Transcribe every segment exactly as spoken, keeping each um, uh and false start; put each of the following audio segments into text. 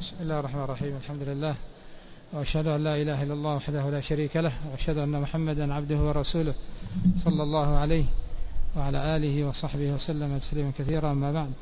بسم الله الرحمن الرحيم. الحمد لله، وأشهد أن لا إله إلا الله وحده لا شريك له، وأشهد أن محمدا عبده ورسوله صلى الله عليه وعلى آله وصحبه وسلم تسليما كثيرا. أما بعد.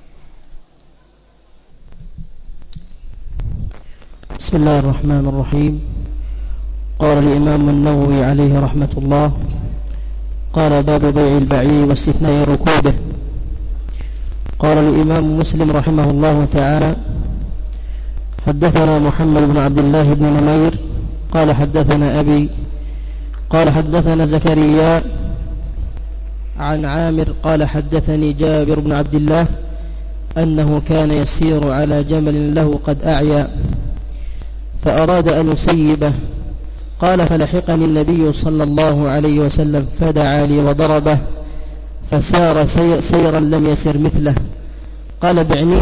بسم الله الرحمن الرحيم. قال الإمام النووي عليه رحمة الله: قال: باب بيع البعير واستثناء ركوبه. قال الإمام مسلم رحمه الله تعالى: حدثنا محمد بن عبد الله بن نمير قال حدثنا أبي قال حدثنا زكريا عن عامر قال حدثني جابر بن عبد الله أنه كان يسير على جمل له قد أعيا فأراد أن يسيبه، قال: فلحقني النبي صلى الله عليه وسلم فدعا لي وضربه فسار سيرا لم يسر مثله. قال: بعنيه.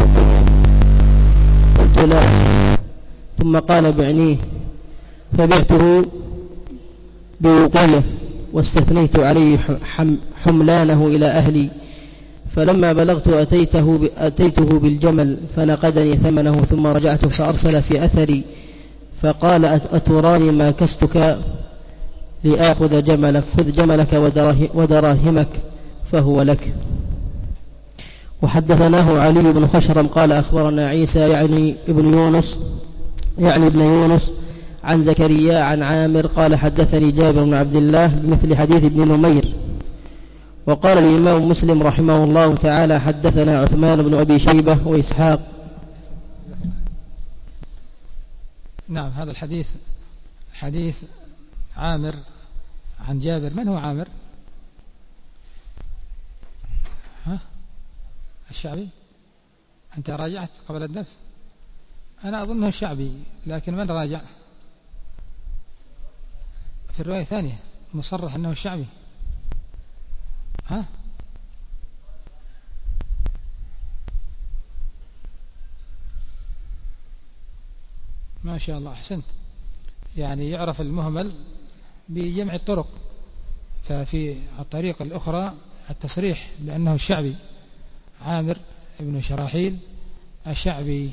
قلت: لا. ثم قال: بعنيه. فبعته بوقية واستثنيت عليه حملانه إلى أهلي، فلما بلغت أتيته, أتيته بالجمل فنقدني ثمنه، ثم رجعت فأرسل في أثري فقال: أتراني ما كستك لآخذ جملك؟ خذ جملك ودراهمك فهو لك. وحدثناه علي بن خشرم قال أخبرنا عيسى يعني ابن يونس يعني ابن يونس عن زكريا عن عامر قال حدثني جابر بن عبد الله بمثل حديث ابن نمير. وقال الإمام مسلم رحمه الله تعالى: حدثنا عثمان بن أبي شيبة وإسحاق. نعم، هذا الحديث حديث عامر عن جابر. من هو عامر؟ ها؟ الشعبي؟ أنت راجعت قبل الدرس؟ أنا أظنه الشعبي، لكن من راجع؟ في الرواية الثانية مصرح أنه الشعبي. ها؟ ما شاء الله، أحسنت. يعني يعرف المهمل بجمع الطرق، ففي الطريقة الأخرى التصريح لأنه الشعبي، عامر ابن شراحيل الشعبي.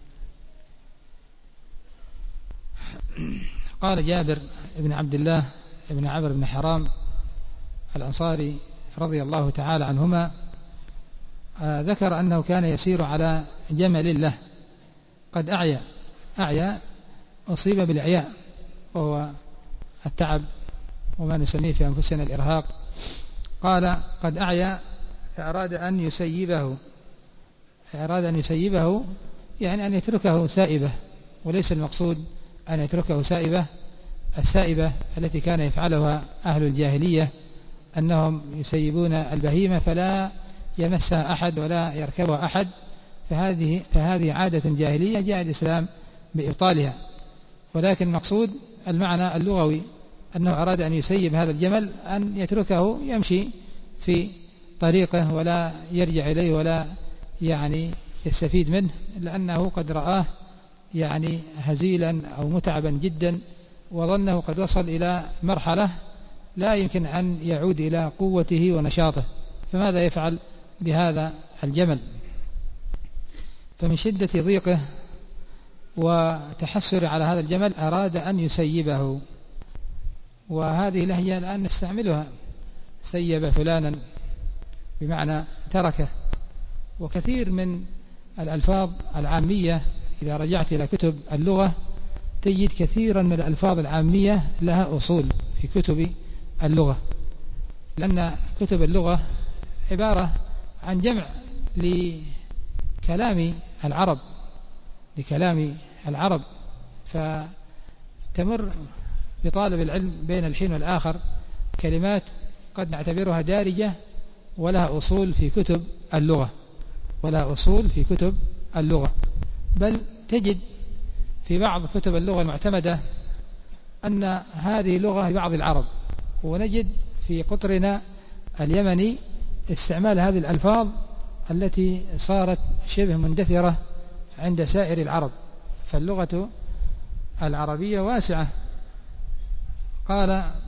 قال جابر ابن عبد الله ابن عمرو بن حرام الأنصاري رضي الله تعالى عنهما، آه ذكر أنه كان يسير على جمل له قد أعيا. أعيا أصيب بالإعياء، وهو التعب وما نسميه في أنفسنا الإرهاق. قال: قد أعيا فأراد أن يسيبه. أراد أن يسيبه يعني أن يتركه سائبة، وليس المقصود أن يتركه سائبة السائبة التي كان يفعلها أهل الجاهلية، أنهم يسيبون البهيمة فلا يمسها أحد ولا يركبها أحد، فهذه, فهذه عادة جاهلية جاء الإسلام بإبطالها. ولكن المقصود المعنى اللغوي أنه أراد أن يسيب هذا الجمل، أن يتركه يمشي في طريقه ولا يرجع إليه ولا يعني يستفيد منه، لأنه قد رآه يعني هزيلا أو متعبا جدا، وظنه قد وصل إلى مرحلة لا يمكن أن يعود إلى قوته ونشاطه، فماذا يفعل بهذا الجمل؟ فمن شدة ضيقه وتحسر على هذا الجمل أراد أن يسيبه. وهذه لهجة الآن نستعملها: سيب فلانا بمعنى تركه. وكثير من الألفاظ العامية إذا رجعت إلى كتب اللغة تجد كثيرا من الألفاظ العامية لها أصول في كتب اللغة، لأن كتب اللغة عبارة عن جمع لكلام العرب لكلام العرب فتمر بطالب العلم بين الحين والآخر كلمات قد نعتبرها دارجة ولها أصول في كتب اللغة ولها أصول في كتب اللغة بل تجد في بعض كتب اللغة المعتمدة أن هذه لغة لبعض العرب، ونجد في قطرنا اليمني استعمال هذه الألفاظ التي صارت شبه مندثرة عند سائر العرب، فاللغة العربية واسعة. قال: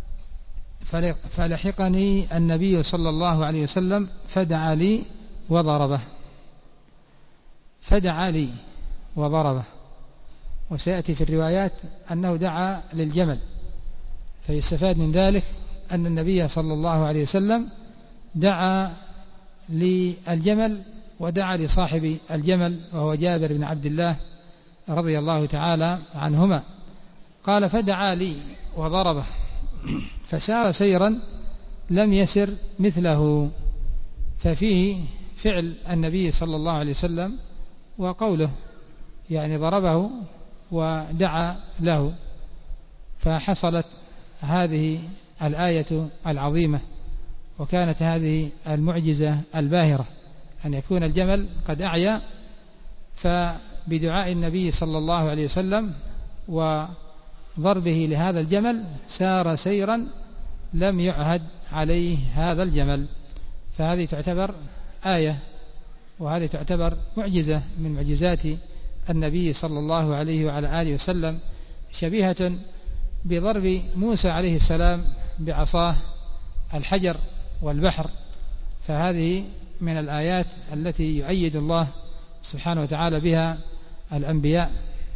فلحقني النبي صلى الله عليه وسلم فدعا لي وضربه. فدعا لي وضربه. وسيأتي في الروايات أنه دعا للجمل، فيستفاد من ذلك أن النبي صلى الله عليه وسلم دعا للجمل ودعا لصاحب الجمل وهو جابر بن عبد الله رضي الله تعالى عنهما. قال فدعا لي وضربه فسار سيرا لم يسر مثله، ففيه فعل النبي صلى الله عليه وسلم وقوله، يعني ضربه ودعا له، فحصلت هذه الآية العظيمة، وكانت هذه المعجزة الباهرة أن يكون الجمل قد أعيا، فبدعاء النبي صلى الله عليه وسلم وضربه لهذا الجمل سار سيرا لم يعهد عليه هذا الجمل. فهذه تعتبر آية، وهذه تعتبر معجزة من معجزات النبي صلى الله عليه وعلى آله وسلم، شبيهة بضرب موسى عليه السلام بعصاه الحجر والبحر. فهذه من الآيات التي يؤيد الله سبحانه وتعالى بها الأنبياء.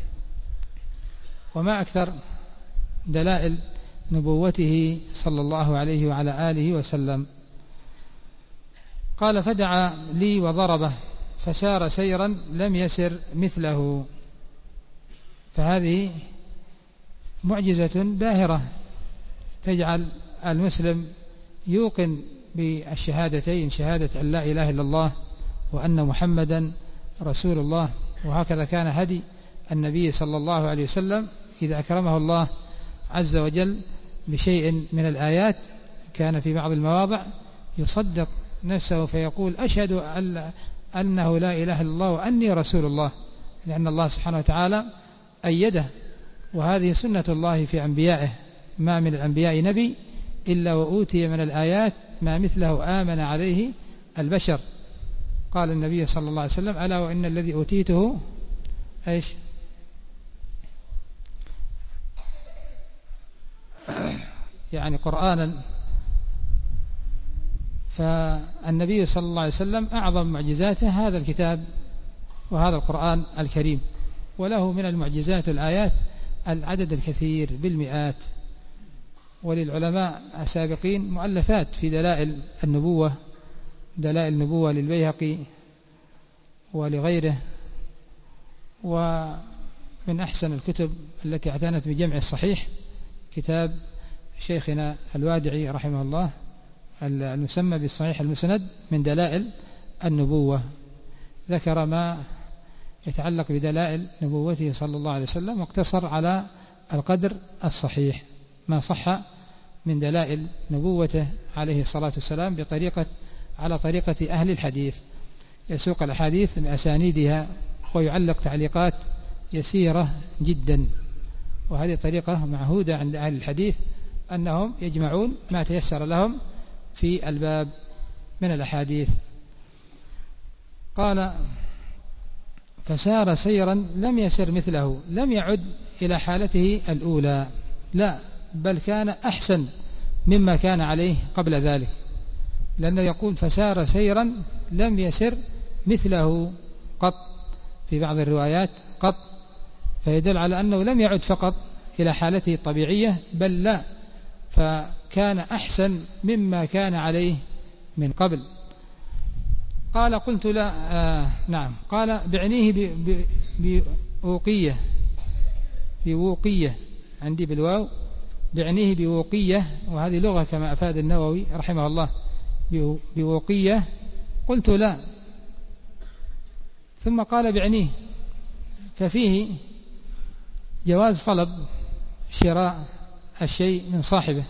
وما أكثر دلائل نبوته صلى الله عليه وعلى آله وسلم. قال فدعا لي وضربه فسار سيرا لم يسر مثله. فهذه معجزة باهرة تجعل المسلم يوقن بالشهادتين، شهادة أن لا إله إلا الله وأن محمدا رسول الله. وهكذا كان هدي النبي صلى الله عليه وسلم إذا أكرمه الله عز وجل بشيء من الآيات كان في بعض المواضع يصدق نفسه فيقول أشهد أنه لا إله إلا الله وأني رسول الله، لأن الله سبحانه وتعالى أيده. وهذه سنة الله في أنبيائه، ما من الأنبياء نبي إلا وأوتي من الآيات ما مثله آمن عليه البشر. قال النبي صلى الله عليه وسلم ألا وإن الذي أوتيته إيش يعني قرآنا. فالنبي صلى الله عليه وسلم أعظم معجزاته هذا الكتاب وهذا القرآن الكريم، وله من المعجزات الآيات العدد الكثير بالمئات. وللعلماء السابقين مؤلفات في دلائل النبوة، دلائل النبوة للبيهقي ولغيره. ومن أحسن الكتب التي اعتنت بجمع الصحيح كتاب شيخنا الوادعي رحمه الله المسمى بالصحيح المسند من دلائل النبوة، ذكر ما يتعلق بدلائل نبوته صلى الله عليه وسلم، واقتصر على القدر الصحيح ما صح من دلائل نبوته عليه الصلاة والسلام بطريقة على طريقة أهل الحديث، يسوق الأحاديث بأسانيدها ويعلق تعليقات يسيرة جدا. وهذه طريقة معهودة عند أهل الحديث أنهم يجمعون ما تيسر لهم في الباب من الأحاديث. قال فسار سيرا لم يسر مثله، لم يعد إلى حالته الأولى، لا بل كان أحسن مما كان عليه قبل ذلك، لأنه يقول فسار سيرا لم يسر مثله قط في بعض الروايات قط، فيدل على أنه لم يعد فقط إلى حالته الطبيعية بل لا، فكان أحسن مما كان عليه من قبل. قال قلت لا آه نعم قال بعنيه بوقية بوقية عندي بالواو بعنيه بوقية، وهذه لغة كما أفاد النووي رحمه الله بوقية. قلت لا، ثم قال بعنيه، ففيه جواز طلب شراء الشيء من صاحبه،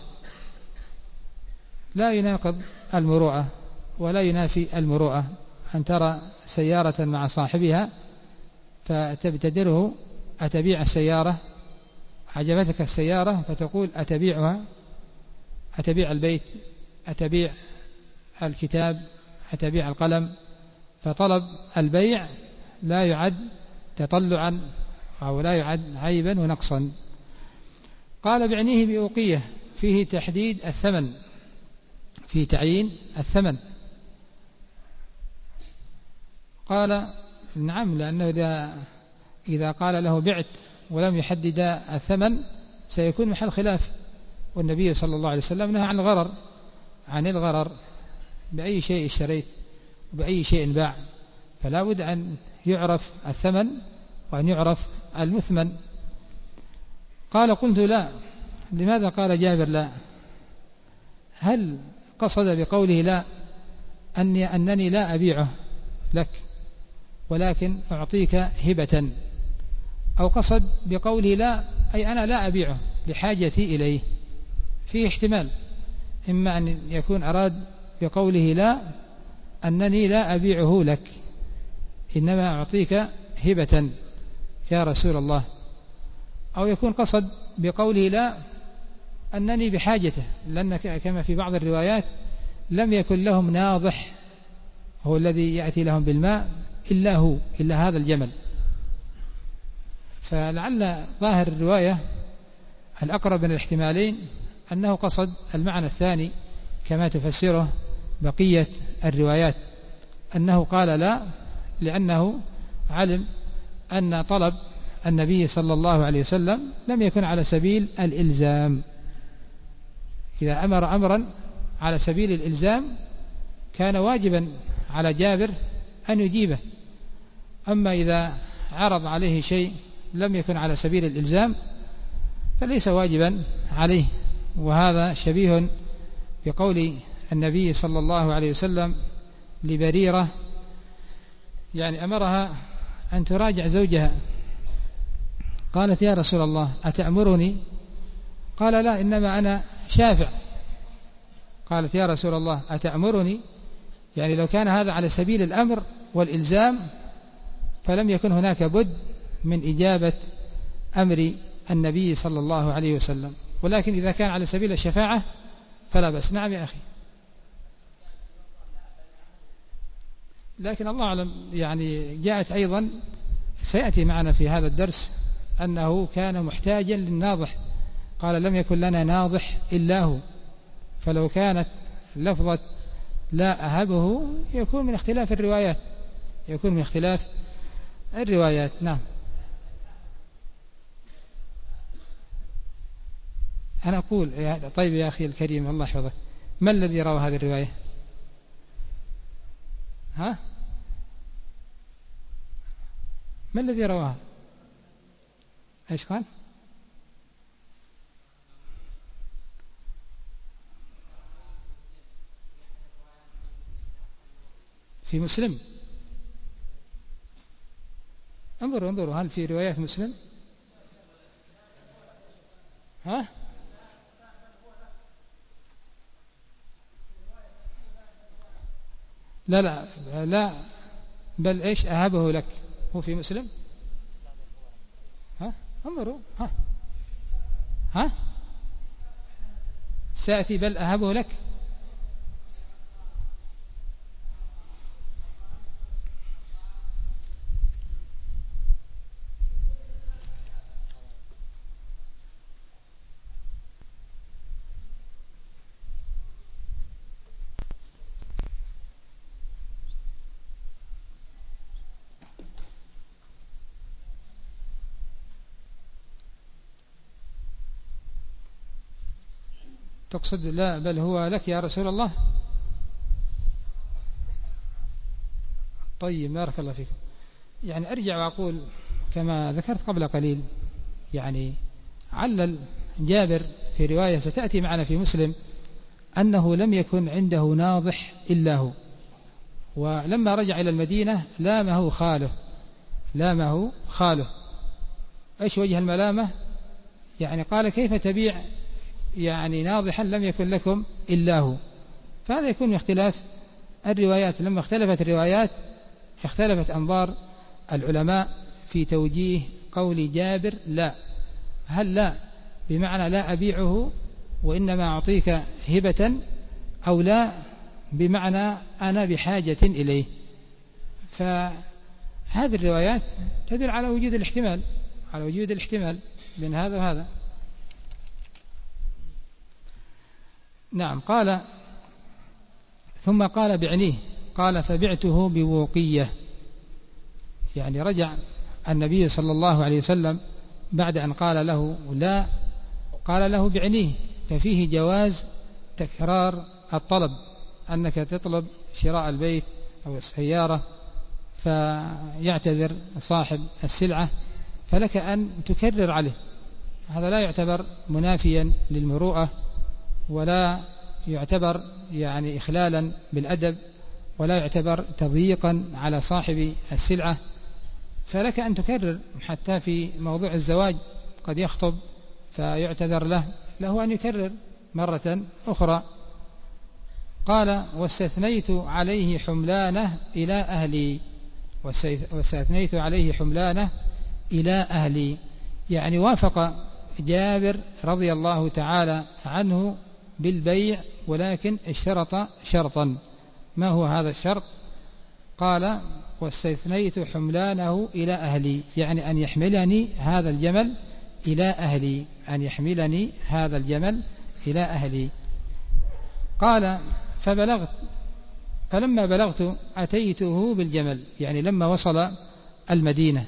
لا يناقض المروءة ولا ينافي المروءة أن ترى سيارة مع صاحبها فتبتدره أتبيع السيارة، عجبتك السيارة فتقول أتبيعها، أتبيع البيت، أتبيع الكتاب، أتبيع القلم. فطلب البيع لا يعد تطلعا أو لا يعد عيبا ونقصا. قال بعنيه بأوقية، فيه تحديد الثمن، في تعيين الثمن. قال نعم، لأنه إذا إذا قال له بعت ولم يحدد الثمن سيكون محل خلاف، والنبي صلى الله عليه وسلم نهى عن الغرر عن الغرر بأي شيء اشتريت وبأي شيء باع، فلا بد أن يعرف الثمن وأن يعرف المثمن. قال قلت لا. لماذا قال جابر لا؟ هل قصد بقوله لا أني أنني لا أبيعه لك ولكن أعطيك هبة، أو قصد بقوله لا أي أنا لا أبيعه لحاجتي إليه؟ فيه احتمال، إما أن يكون أراد بقوله لا أنني لا أبيعه لك إنما أعطيك هبة يا رسول الله، أو يكون قصد بقوله لا أنني بحاجته، لأن كما في بعض الروايات لم يكن لهم ناضح هو الذي يأتي لهم بالماء إلا هو إلا هذا الجمل. فلعل ظاهر الرواية الأقرب من الاحتمالين أنه قصد المعنى الثاني كما تفسره بقية الروايات، أنه قال لا لأنه علم أن طلب النبي صلى الله عليه وسلم لم يكن على سبيل الإلزام. إذا أمر أمرا على سبيل الإلزام كان واجبا على جابر أن يجيبه، أما إذا عرض عليه شيء لم يكن على سبيل الإلزام فليس واجبا عليه. وهذا شبيه بقول النبي صلى الله عليه وسلم لبريرة، يعني أمرها أن تراجع زوجها، قالت يا رسول الله أتأمرني؟ قال لا إنما أنا شافع. قالت يا رسول الله أتأمرني؟ يعني لو كان هذا على سبيل الأمر والإلزام فلم يكن هناك بد من إجابة أمر النبي صلى الله عليه وسلم، ولكن إذا كان على سبيل الشفاعة فلا بأس. نعم يا أخي، لكن الله أعلم يعني جاءت أيضا سيأتي معنا في هذا الدرس أنه كان محتاجا للناضح، قال لم يكن لنا ناضح إلا هو، فلو كانت لفظة لا أهبه يكون من اختلاف الروايات يكون من اختلاف الروايات. نعم. أنا أقول طيب يا أخي الكريم الله يحفظك، ما الذي روى هذه الرواية؟ ها؟ ما الذي رواها؟ إيش قال؟ في مسلم؟ انظروا انظروا هل في روايات مسلم؟ ها؟ لا لا لا بل إيش أهبه لك هو في مسلم؟ ها؟ انظروا ها ها سأتي بل أهبه لك. تقصد لا بل هو لك يا رسول الله؟ طيب بارك الله فيكم. يعني أرجع وأقول كما ذكرت قبل قليل، يعني علل جابر في رواية ستأتي معنا في مسلم أنه لم يكن عنده ناضح إلا هو، ولما رجع إلى المدينة لامه خاله لامه خاله إيش وجه الملامة؟ يعني قال كيف تبيع يعني ناضحا لم يكن لكم إلا هو؟ فهذا يكون من اختلاف الروايات. لما اختلفت الروايات اختلفت أنظار العلماء في توجيه قول جابر لا، هل لا بمعنى لا أبيعه وإنما أعطيك هبة، أو لا بمعنى أنا بحاجة إليه؟ فهذه الروايات تدل على وجود الاحتمال على وجود الاحتمال بين هذا وهذا. نعم. قال ثم قال بعنيه، قال فبعته بوقية، يعني رجع النبي صلى الله عليه وسلم بعد أن قال له لا قال له بعنيه، ففيه جواز تكرار الطلب، أنك تطلب شراء البيت أو السيارة فيعتذر صاحب السلعة فلك أن تكرر عليه، هذا لا يعتبر منافيا للمروءة ولا يعتبر يعني إخلالا بالأدب ولا يعتبر تضييقا على صاحب السلعة، فلك أن تكرر. حتى في موضوع الزواج قد يخطب فيعتذر له له أن يكرر مرة أخرى. قال واستثنيت عليه حملانه إلى أهلي، واستثنيت عليه حملانه إلى أهلي، يعني وافق جابر رضي الله تعالى عنه بالبيع ولكن اشترط شرطا. ما هو هذا الشرط؟ قال واستثنيت حملانه إلى أهلي، يعني أن يحملني هذا الجمل إلى أهلي، أن يحملني هذا الجمل إلى أهلي. قال فبلغت فلما بلغت أتيته بالجمل، يعني لما وصل المدينة.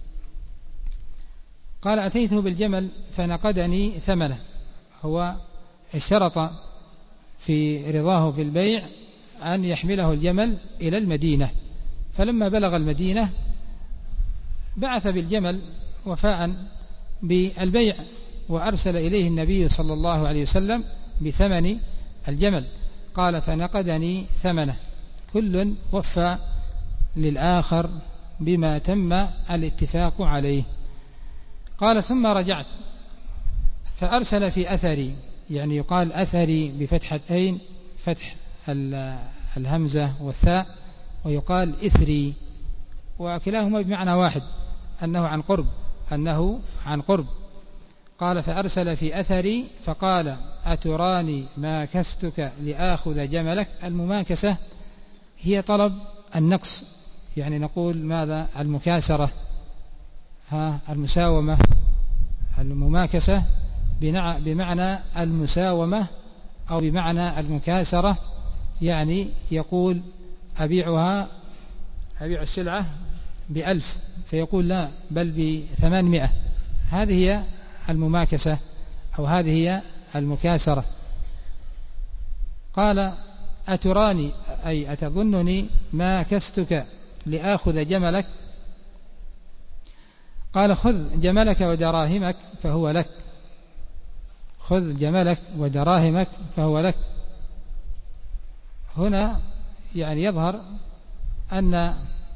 قال أتيته بالجمل فنقدني ثمنه، هو اشترط في رضاه في البيع أن يحمله الجمل إلى المدينة، فلما بلغ المدينة بعث بالجمل وفاء بالبيع وأرسل إليه النبي صلى الله عليه وسلم بثمن الجمل. قال فنقدني ثمنه، كل وفى للآخر بما تم الاتفاق عليه. قال ثم رجعت فأرسل في أثري، يعني يقال أثري بفتحتين، فتح الهمزة والثاء، ويقال إثري، وكلاهما بمعنى واحد، أنه عن قرب أنه عن قرب. قال فأرسل في أثري فقال أتراني ماكستك لآخذ جملك. المماكسة هي طلب النقص، يعني نقول ماذا؟ المكاسرة، ها المساومة. المماكسة بمعنى المساومة أو بمعنى المكاسرة، يعني يقول أبيعها أبيع السلعة بألف فيقول لا بل بثمانمائة، هذه هي المماكسة أو هذه هي المكاسرة. قال أتراني أي أتظنني ماكستك لآخذ جملك. قال خذ جملك ودراهمك فهو لك، خذ جملك ودراهمك فهو لك. هنا يعني يظهر أن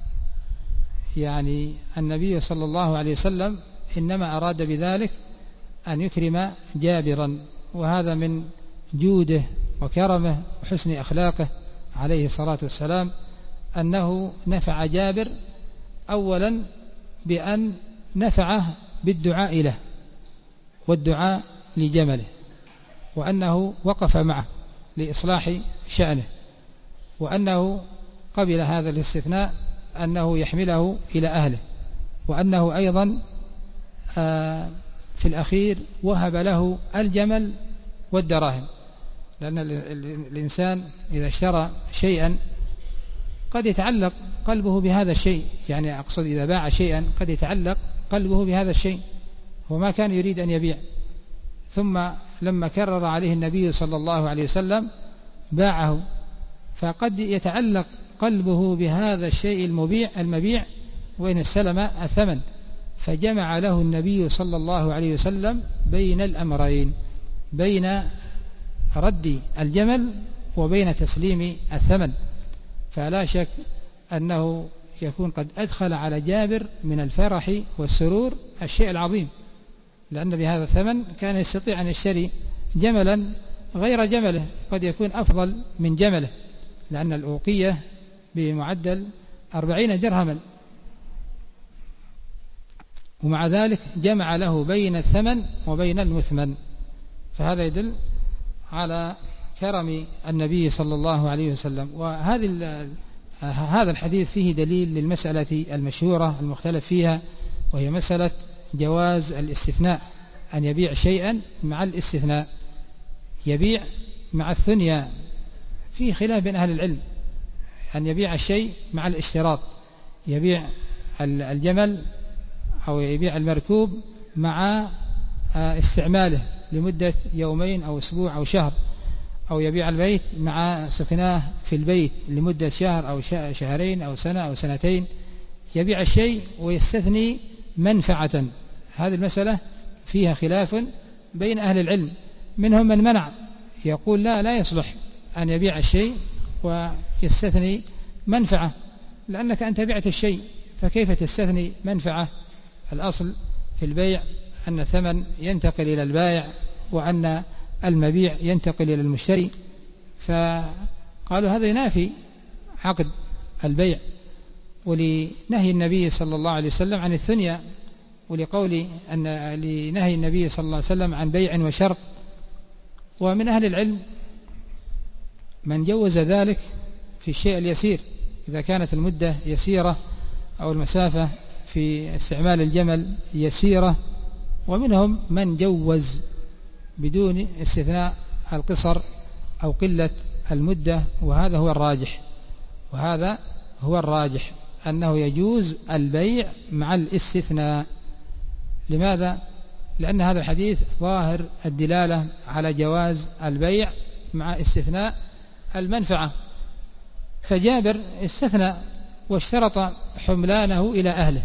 يعني النبي صلى الله عليه وسلم إنما أراد بذلك أن يكرم جابرا، وهذا من جوده وكرمه وحسن أخلاقه عليه الصلاة والسلام، أنه نفع جابر أولا بأن نفعه بالدعاء له والدعاء لجمله، وأنه وقف معه لإصلاح شأنه، وأنه قبل هذا الاستثناء أنه يحمله إلى أهله، وأنه أيضا في الأخير وهب له الجمل والدراهم، لأن الإنسان إذا اشترى شيئا قد يتعلق قلبه بهذا الشيء، يعني أقصد إذا باع شيئا قد يتعلق قلبه بهذا الشيء، هو ما كان يريد أن يبيع، ثم لما كرر عليه النبي صلى الله عليه وسلم باعه، فقد يتعلق قلبه بهذا الشيء المبيع المبيع وإن استلم الثمن، فجمع له النبي صلى الله عليه وسلم بين الأمرين، بين رد الجمل وبين تسليم الثمن. فلا شك أنه يكون قد أدخل على جابر من الفرح والسرور الشيء العظيم، لأن بهذا الثمن كان يستطيع أن يشتري جملا غير جمله، قد يكون أفضل من جمله، لأن الأوقية بمعدل أربعين درهما، ومع ذلك جمع له بين الثمن وبين المثمن، فهذا يدل على كرم النبي صلى الله عليه وسلم. وهذه هذا الحديث فيه دليل للمسألة المشهورة المختلف فيها، وهي مسألة جواز الاستثناء، أن يبيع شيئا مع الاستثناء، يبيع مع الثنيا، فيه خلاف بين أهل العلم، أن يبيع الشيء مع الاشتراط، يبيع الجمل أو يبيع المركوب مع استعماله لمدة يومين أو أسبوع أو شهر، أو يبيع البيت مع سكناه في البيت لمدة شهر أو شهرين أو سنة أو سنتين، يبيع الشيء ويستثني منفعة. هذه المسألة فيها خلاف بين أهل العلم، منهم من منع يقول لا لا يصلح أن يبيع الشيء ويستثني منفعة، لأنك أنت بعت الشيء فكيف تستثني منفعة؟ الأصل في البيع أن الثمن ينتقل إلى البائع وأن المبيع ينتقل إلى المشتري، فقالوا هذا ينافي عقد البيع، ولنهي النبي صلى الله عليه وسلم عن الثنيا، ولقول أن لنهي النبي صلى الله عليه وسلم عن بيع وشرط. ومن أهل العلم من جوز ذلك في الشيء اليسير إذا كانت المدة يسيرة أو المسافة في استعمال الجمل يسيرة، ومنهم من جوز بدون استثناء القصر أو قلة المدة، وهذا هو الراجح وهذا هو الراجح أنه يجوز البيع مع الاستثناء. لماذا؟ لأن هذا الحديث ظاهر الدلالة على جواز البيع مع استثناء المنفعة، فجابر استثنى واشترط حملانه إلى أهله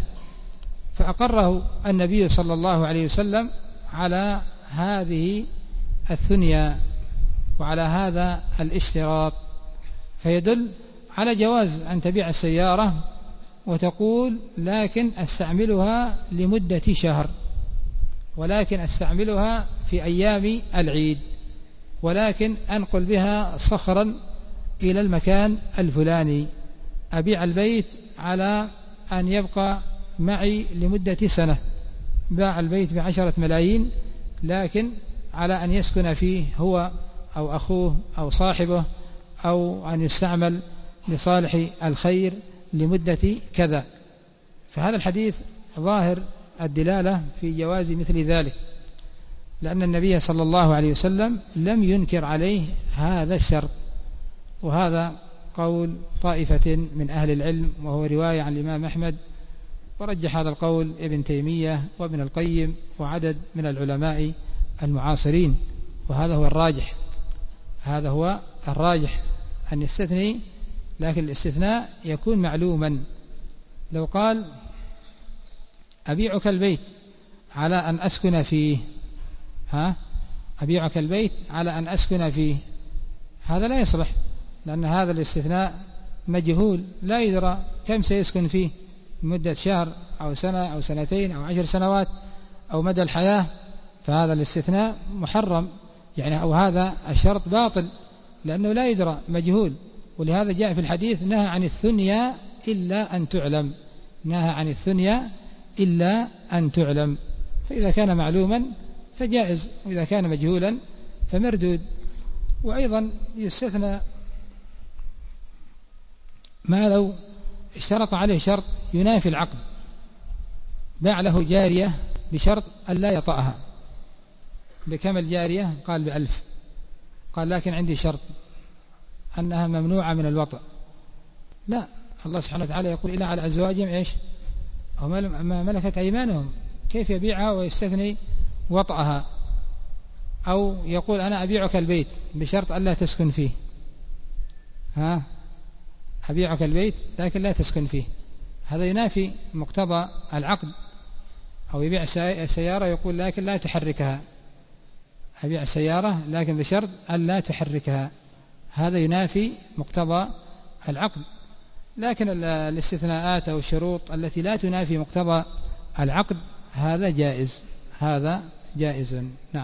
فأقره النبي صلى الله عليه وسلم على هذه الثنيا وعلى هذا الاشتراط، فيدل على جواز أن تبيع السيارة وتقول لكن أستعملها لمدة شهر، ولكن أستعملها في أيام العيد، ولكن أنقل بها صخرا إلى المكان الفلاني، أبيع البيت على أن يبقى معي لمدة سنة، باع البيت بعشرة ملايين لكن على أن يسكن فيه هو أو أخوه أو صاحبه، أو أن يستعمل لصالح الخير لمدة كذا. فهذا الحديث ظاهر الدلالة في جواز مثل ذلك، لأن النبي صلى الله عليه وسلم لم ينكر عليه هذا الشرط. وهذا قول طائفة من أهل العلم، وهو رواية عن الإمام أحمد، ورجح هذا القول ابن تيمية وابن القيم وعدد من العلماء المعاصرين، وهذا هو الراجح هذا هو الراجح أن يستثني، لكن الاستثناء يكون معلوما. لو قال أبيعك البيت على أن أسكن فيه، ها أبيعك البيت على أن أسكن فيه، هذا لا يصلح، لأن هذا الاستثناء مجهول لا يدرى كم سيسكن فيه، مدة شهر أو سنة أو سنتين أو عشر سنوات أو مدى الحياة، فهذا الاستثناء محرم يعني، أو هذا الشرط باطل لأنه لا يدرى مجهول. ولهذا جاء في الحديث نهى عن الثنيا إلا أن تعلم، نهى عن الثنيا إلا أن تعلم، فإذا كان معلوما فجائز، وإذا كان مجهولا فمردود. وأيضا يستثنى ما لو اشترط عليه شرط ينافي العقد، باع له جارية بشرط أن لا يطأها، بكم الجارية؟ قال بألف، قال لكن عندي شرط أنها ممنوعة من الوطأ. لا، الله سبحانه وتعالى يقول إلا على أزواجهم إيش أو ما ملكت أيمانهم، كيف يبيعها ويستثني وطأها؟ أو يقول أنا أبيعك البيت بشرط أن لا تسكن فيه، ها أبيعك البيت لكن لا تسكن فيه، هذا ينافي مقتضى العقد. أو يبيع سيارة يقول لكن لا تحركها، أبيع سيارة لكن بشرط أن لا تحركها، هذا ينافي مقتضى العقد. لكن الاستثناءات أو الشروط التي لا تنافي مقتضى العقد هذا جائز، هذا جائز. نعم.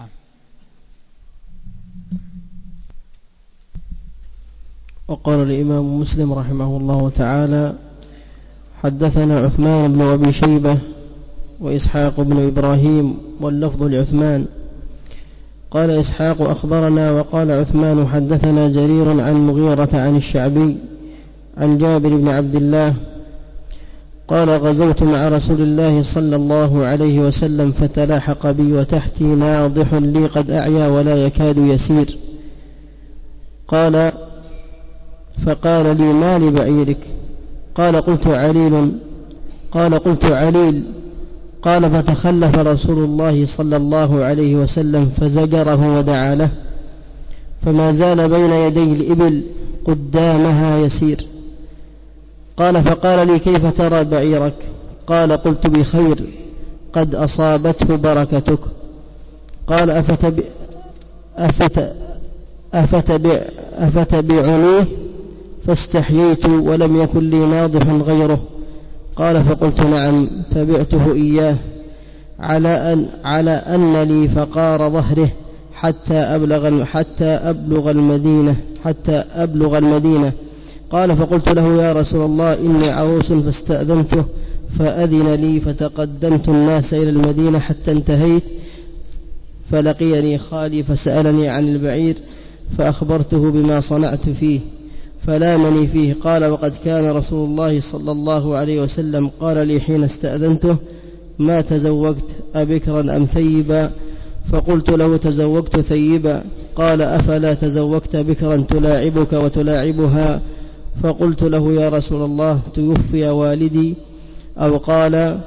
وقال الإمام مسلم رحمه الله تعالى: حدثنا عثمان بن أبي شيبة وإسحاق بن إبراهيم، واللفظ لعثمان. قال إسحاق: أخبرنا. وقال عثمان: حدثنا جرير عن مغيرة عن الشعبي عن جابر بن عبد الله قال: غزوت مع رسول الله صلى الله عليه وسلم فتلاحق بي وتحتي ناضح لي قد أعيا ولا يكاد يسير. قال: فقال لي: ما لبعيرك؟ قال: قلت عليل. قال: قلت عليل. قال فتخلف رسول الله صلى الله عليه وسلم فزجره ودعا له، فما زال بين يدي الإبل قدامها يسير. قال فقال لي كيف ترى بعيرك؟ قال قلت بخير قد أصابته بركتك. قال أفتب أفت أفتبع أفتبعنيه؟ فاستحييت ولم يكن لي ناضح غيره. قال فقلت نعم، فبعته إياه على أن, على أن لي فقار ظهره حتى أبلغ, حتى أبلغ المدينة حتى أبلغ المدينة. قال فقلت له يا رسول الله إني عروس فاستأذنته فأذن لي، فتقدمت الناس إلى المدينة حتى انتهيت، فلقيني خالي فسألني عن البعير فأخبرته بما صنعت فيه فلامني فيه. قال وقد كان رسول الله صلى الله عليه وسلم قال لي حين استأذنته ما تزوجت أبكرا أم ثيبا؟ فقلت له تزوجت ثيبا. قال أفلا تزوجت بكرا تلاعبك وتلاعبها؟ فقلت له يا رسول الله توفي والدي، أو قال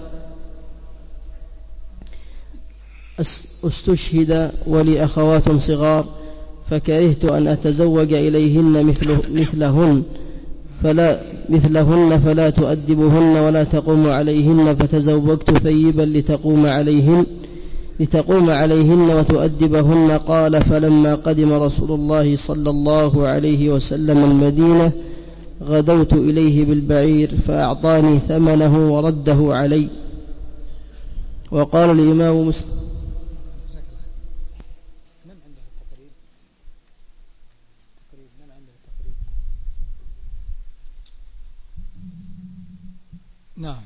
استشهد ولي أخوات صغار فكرهت أن أتزوج إليهن مثل مثلهن فلا مثلهن فلا تؤدبهن ولا تقوم عليهن، فتزوجت ثيبا لتقوم عليهن لتقوم عليهن وتؤدبهن. قال فلما قدم رسول الله صلى الله عليه وسلم المدينة غدوت إليه بالبعير فأعطاني ثمنه ورده علي. وقال الإمام مسلم نعم.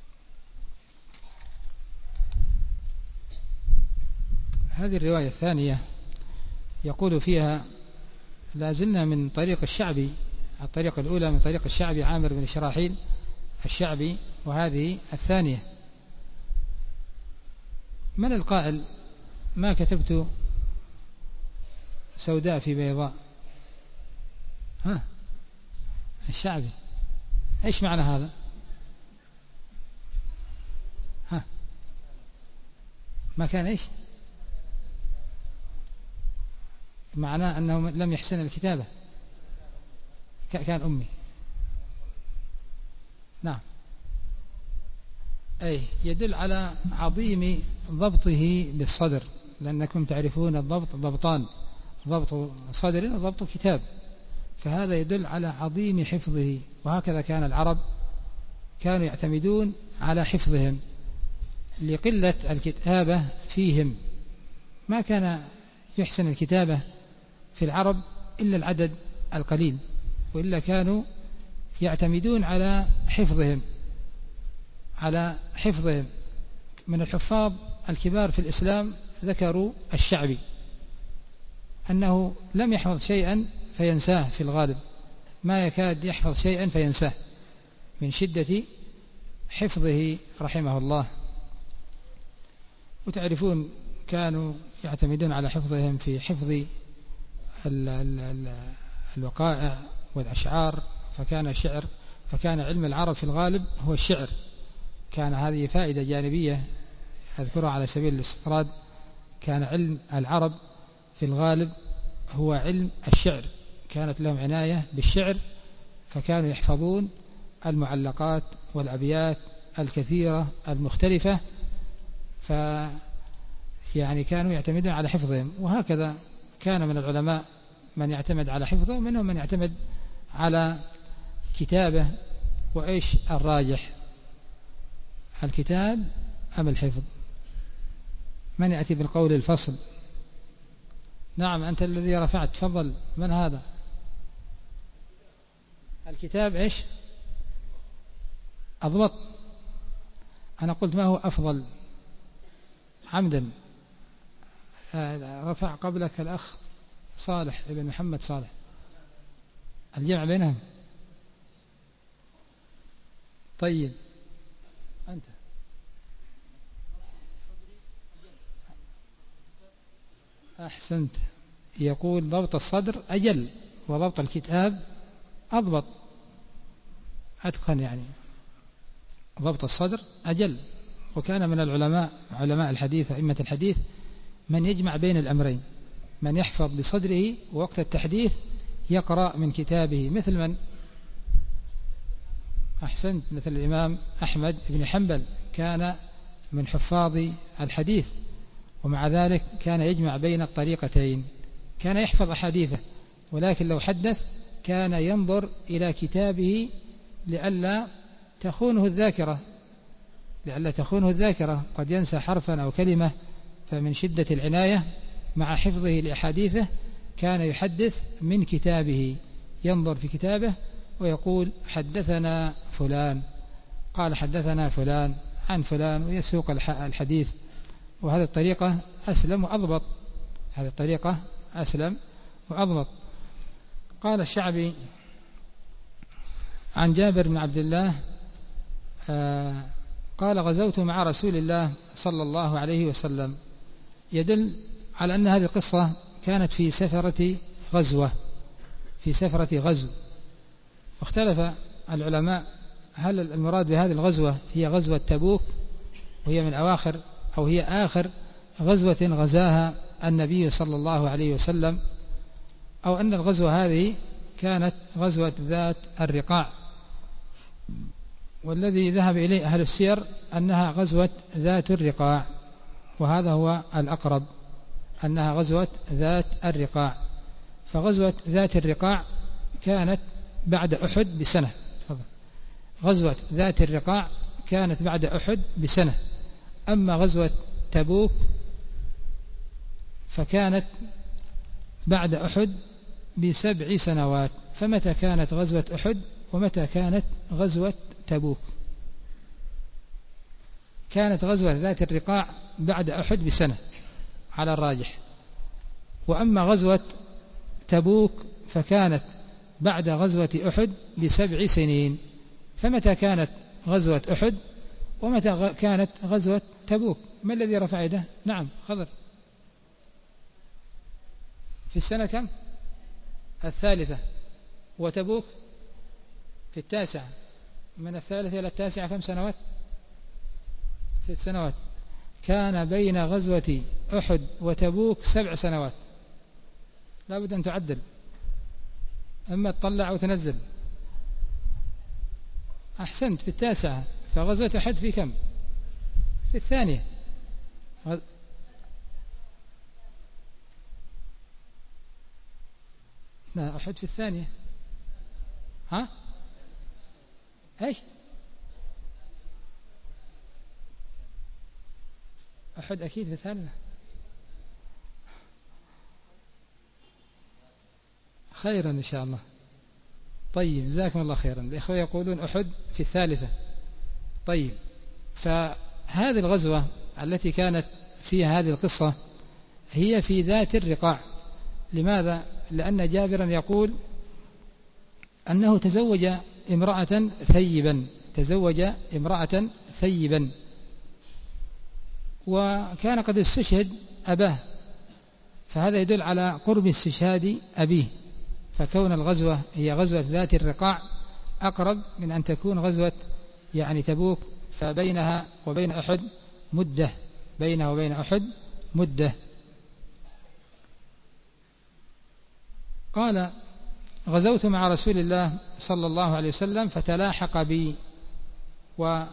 هذه الرواية الثانية يقول فيها لا زلنا من طريق الشعبي، الطريقة الأولى من طريق الشعبي عامر بن شراحيل الشعبي، وهذه الثانية. من القائل ما كتبت سوداء في بيضاء؟ ها الشعبي. ايش معنى هذا؟ ها ما كان ايش معناه؟ أنه لم يحسن الكتابة، كان أمي. نعم، أي يدل على عظيم ضبطه بالصدر، لأنكم تعرفون الضبط ضبطان، ضبط صدر وضبط كتاب، فهذا يدل على عظيم حفظه. وهكذا كان العرب كانوا يعتمدون على حفظهم لقلة الكتابة فيهم، ما كان يحسن الكتابة في العرب إلا العدد القليل، وإلا كانوا يعتمدون على حفظهم على حفظهم من الحفاظ الكبار في الإسلام ذكروا الشعبي أنه لم يحفظ شيئا فينساه، في الغالب ما يكاد يحفظ شيئا فينساه من شدة حفظه رحمه الله. وتعرفون كانوا يعتمدون على حفظهم في حفظ ال ال ال الوقائع والأشعار، فكان الشعر فكان علم العرب في الغالب هو الشعر. كان هذه فائدة جانبية أذكرها على سبيل الاستطراد، كان علم العرب في الغالب هو علم الشعر، كانت لهم عناية بالشعر، فكانوا يحفظون المعلقات والأبيات الكثيرة المختلفة، ف يعني كانوا يعتمدون على حفظهم. وهكذا كان من العلماء من يعتمد على حفظه، ومنهم من يعتمد على كتابه. وإيش الراجح، الكتاب أم الحفظ؟ من يأتي بالقول الفصل؟ نعم، أنت الذي رفعت، تفضل. من هذا؟ الكتاب إيش أضبط. أنا قلت ما هو أفضل عمدا. رفع قبلك الأخ صالح ابن محمد صالح. الجمع بينهم. طيب أنت أحسنت. يقول ضبط الصدر أجل وضبط الكتاب أضبط أتقن، يعني ضبط الصدر أجل وكان من العلماء علماء الحديث أئمة الحديث من يجمع بين الأمرين، من يحفظ بصدره ووقت التحديث يقرأ من كتابه، مثل من أحسنت مثل الإمام أحمد بن حنبل كان من حفاظ الحديث، ومع ذلك كان يجمع بين الطريقتين، كان يحفظ أحاديثه ولكن لو حدث كان ينظر إلى كتابه لئلا تخونه الذاكرة لئلا تخونه الذاكرة قد ينسى حرفا أو كلمة، فمن شدة العناية مع حفظه لأحاديثه كان يحدث من كتابه، ينظر في كتابه ويقول حدثنا فلان قال حدثنا فلان عن فلان، ويسوق الحديث. وهذه الطريقة أسلم وأضبط هذه الطريقة أسلم وأضبط. قال الشعبي عن جابر بن عبد الله آه قال غزوت مع رسول الله صلى الله عليه وسلم، يدل على أن هذه القصة كانت في سفرة غزوة في سفرة غزو واختلف العلماء هل المراد بهذه الغزوة هي غزوة تبوك وهي من أواخر أو هي آخر غزوة غزاها النبي صلى الله عليه وسلم، أو أن الغزوة هذه كانت غزوة ذات الرقاع، والذي ذهب إليه أهل السير أنها غزوة ذات الرقاع، وهذا هو الأقرب أنها غزوة ذات الرقاع. فغزوة ذات الرقاع كانت بعد أحد بسنة غزوة ذات الرقاع كانت بعد أحد بسنة أما غزوة تبوك فكانت بعد أحد بسبع سنوات. فمتى كانت غزوة أحد ومتى كانت غزوة تبوك؟ كانت غزوة ذات الرقاع بعد أحد بسنة على الراجح، وأما غزوة تبوك فكانت بعد غزوة أحد بسبع سنين. فمتى كانت غزوة أحد ومتى كانت غزوة تبوك؟ ما الذي رفع يده؟ نعم خضر. في السنة كم؟ الثالثة. وتبوك في التاسعة. من الثالثة إلى التاسعة كم سنوات؟ ست سنوات. كان بين غزوة أحد وتبوك سبع سنوات. لا بد أن تعدل، أما تطلع أو تنزل. أحسنت، في التاسعة. فغزوة أحد في كم؟ في الثانية. غز... لا، أحد في الثانية. ها؟ ايش؟ أحد أكيد في الثالثة. خيرا إن شاء الله. طيب جزاكم الله خيرا. الإخوة يقولون أحد في الثالثة. طيب، فهذه الغزوة التي كانت فيها هذه القصة هي في ذات الرقاع. لماذا؟ لأن جابرا يقول أنه تزوج امرأة ثيبا تزوج امرأة ثيبا وكان قد استشهد أباه، فهذا يدل على قرب استشهاد أبيه. فكون الغزوة هي غزوة ذات الرقاع أقرب من أن تكون غزوة يعني تبوك، فبينها وبين أحد مدة بينها وبين أحد مدة. قال غزوت مع رسول الله صلى الله عليه وسلم فتلاحق بي و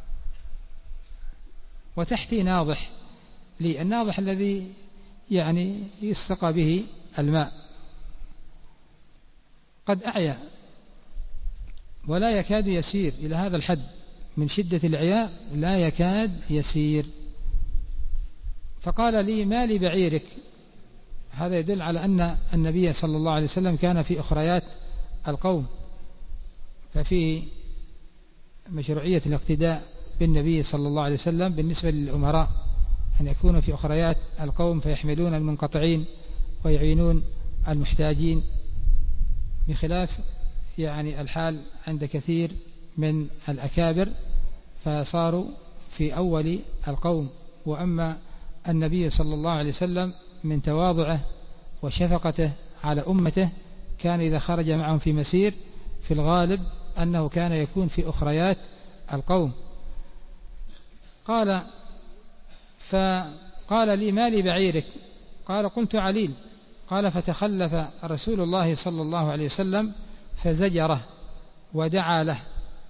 وتحتي ناضح لي، الناضح الذي يعني يستقى به الماء، قد أعيا ولا يكاد يسير إلى هذا الحد من شدة العياء، لا يكاد يسير. فقال لي ما لي بعيرك؟ هذا يدل على أن النبي صلى الله عليه وسلم كان في أخريات القوم، ففيه مشروعية الاقتداء بالنبي صلى الله عليه وسلم بالنسبة للأمراء، أن يكونوا في أخريات القوم فيحملون المنقطعين ويعينون المحتاجين، بخلاف يعني الحال عند كثير من الأكابر فصاروا في أول القوم. وأما النبي صلى الله عليه وسلم من تواضعه وشفقته على أمته كان إذا خرج معهم في مسير في الغالب أنه كان يكون في أخريات القوم. قال فقال لي: ما لي بعيرك؟ قال: قلت: عليل. قال: فتخلف رسول الله صلى الله عليه وسلم فزجره ودعا له.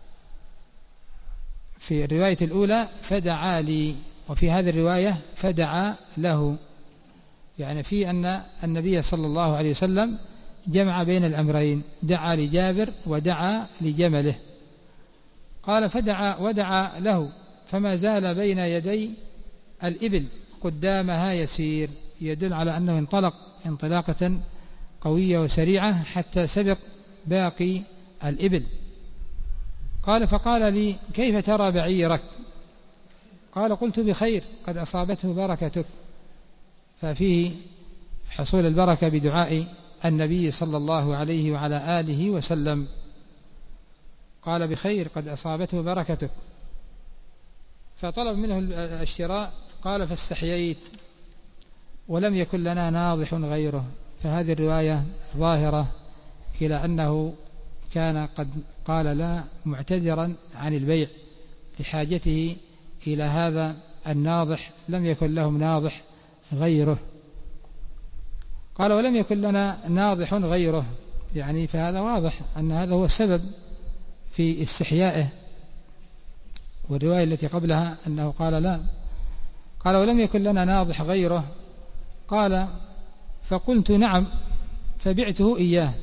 في الرواية الأولى فدعا لي، وفي هذه الرواية فدعا له، يعني في أن النبي صلى الله عليه وسلم جمع بين الأمرين، دعا لجابر ودعا لجمله. قال: فدعا ودعا له فما زال بين يدي الإبل قدامها يسير، يدل على أنه انطلق انطلاقة قوية وسريعة حتى سبق باقي الإبل. قال: فقال لي: كيف ترى بعيرك؟ قال: قلت: بخير، قد أصابته بركتك. ففيه حصول البركة بدعاء النبي صلى الله عليه وعلى آله وسلم. قال: بخير، قد أصابته بركتك. فطلب منه الشراء. قال: فاستحييت ولم يكن لنا ناضح غيره. فهذه الرواية ظاهرة إلى أنه كان قد قال لا معتذرا عن البيع لحاجته إلى هذا الناضح، لم يكن لهم ناضح غيره. قال: ولم يكن لنا ناضح غيره، يعني فهذا واضح أن هذا هو السبب في استحيائه. والرواية التي قبلها أنه قال لا. قال: ولم يكن لنا ناضح غيره. قال: فقلت: نعم. فبعته إياه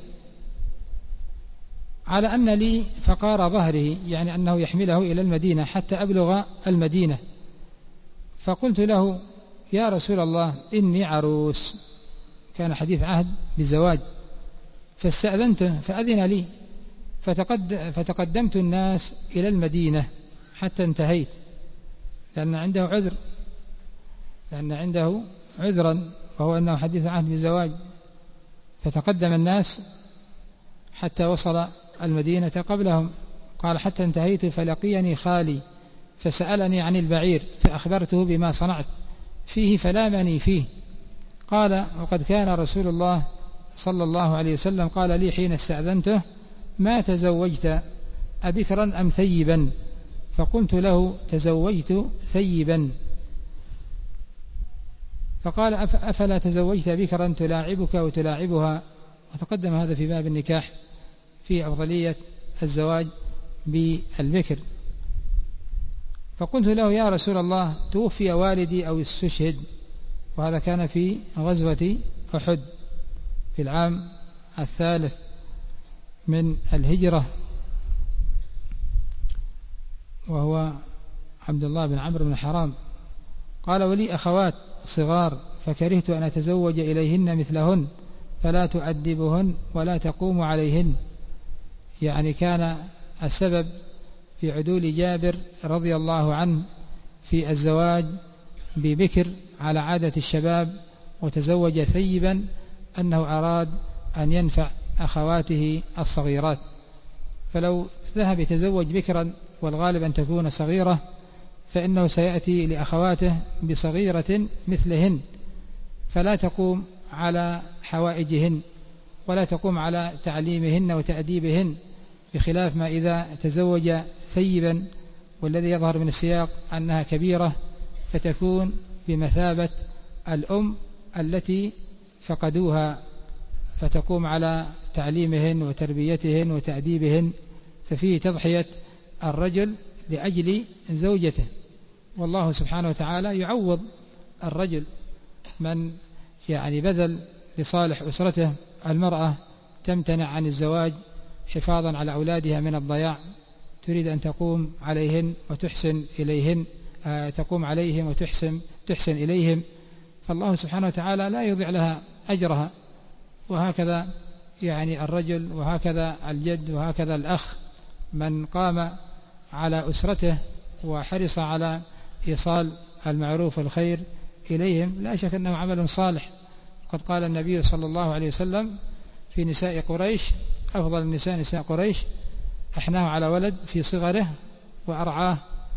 على أن لي فقار ظهره، يعني أنه يحمله إلى المدينة حتى أبلغ المدينة. فقلت له: يا رسول الله، إني عروس. كان حديث عهد بالزواج. فاستأذنته فأذن لي، فتقد فتقدمت الناس إلى المدينة حتى انتهيت، لأن عنده عذر لأن عنده عذرا وهو أنه حديث عهد بالزواج. فتقدم الناس حتى وصل المدينة قبلهم. قال: حتى انتهيت فلقيني خالي فسألني عن البعير، فأخبرته بما صنعت فيه فلامني فيه. قال: وقد كان رسول الله صلى الله عليه وسلم قال لي حين استأذنته: ما تزوجت أبكرا أم ثيبا؟ فقلت له: تزوجت ثيبا. فقال: أفلا تزوجت بكرا تلاعبك وتلاعبها؟ وتقدم هذا في باب النكاح في أفضلية الزواج بالبكر. فقلت له: يا رسول الله، توفي والدي أو استشهد. وهذا كان في غزوة أحد في العام الثالث من الهجرة، وهو عبد الله بن عمرو بن حرام. قال: ولي أخوات صغار فكرهت أن أتزوج إليهن مثلهن فلا تؤدبهن ولا تقوم عليهن. يعني كان السبب في عدول جابر رضي الله عنه في الزواج ببكر على عادة الشباب وتزوج ثيبا أنه أراد أن ينفع أخواته الصغيرات. فلو ذهب يتزوج بكرا والغالب أن تكون صغيرة فإنه سيأتي لأخواته بصغيرة مثلهن فلا تقوم على حوائجهن ولا تقوم على تعليمهن وتأديبهن، بخلاف ما إذا تزوج ثيبا والذي يظهر من السياق أنها كبيرة فتكون بمثابة الأم التي فقدوها، فتقوم على تعليمهن وتربيتهن وتأديبهن، ففيه تضحية الرجل لأجل زوجته. والله سبحانه وتعالى يعوض الرجل من يعني بذل لصالح أسرته. المرأة تمتنع عن الزواج حفاظا على أولادها من الضياع، تريد أن تقوم عليهن وتحسن إليهن آه تقوم عليهم وتحسن تحسن إليهم، فالله سبحانه وتعالى لا يضيع لها أجرها. وهكذا يعني الرجل وهكذا الجد وهكذا الأخ من قام على أسرته وحرص على إيصال المعروف والخير إليهم لا شك أنه عمل صالح. قد قال النبي صلى الله عليه وسلم في نساء قريش: أفضل النساء نساء قريش أحناه على ولد في صغره وأرعاه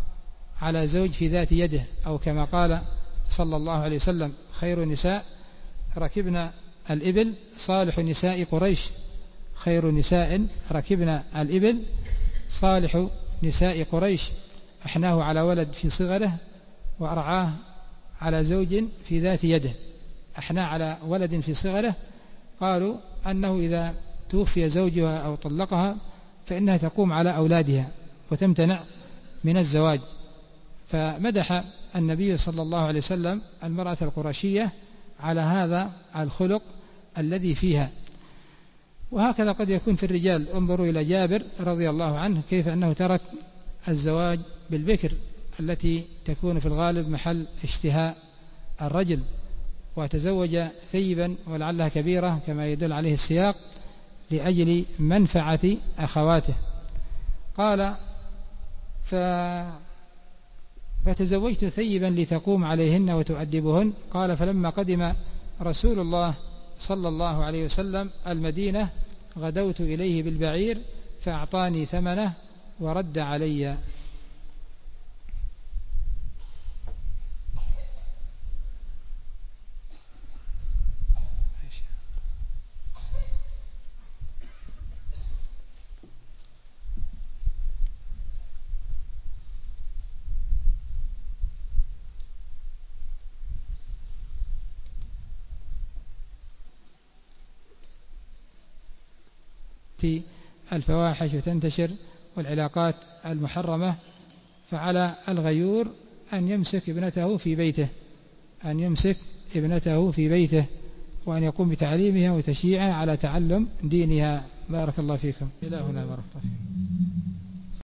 على زوج في ذات يده، أو كما قال صلى الله عليه وسلم: خير النساء ركبنا الإبل صالح نساء قريش. خير نساء ركبنا الإبل صالح نساء قريش. أحناه على ولد في صغره وأرعاه على زوج في ذات يده. أحناه على ولد في صغره، قالوا أنه إذا توفي زوجها أو طلقها فإنها تقوم على أولادها وتمتنع من الزواج. فمدح النبي صلى الله عليه وسلم المرأة القرشية على هذا الخلق الذي فيها. وهكذا قد يكون في الرجال. انظروا إلى جابر رضي الله عنه كيف أنه ترك الزواج بالبكر التي تكون في الغالب محل اشتهاء الرجل، وتزوج ثيبا ولعلها كبيرة كما يدل عليه السياق لأجل منفعة أخواته. قال ف... فتزوجت ثيبا لتقوم عليهن وتؤدبهن. قال فلما قدم رسول الله صلى الله عليه وسلم المدينة غدوت إليه بالبعير فأعطاني ثمنه ورد علي. الفواحش وتنتشر والعلاقات المحرمة، فعلى الغيور أن يمسك ابنته في بيته أن يمسك ابنته في بيته وأن يقوم بتعليمها وتشييعها على تعلم دينها. بارك الله فيكم. إلى هنا بارك الله فيكم.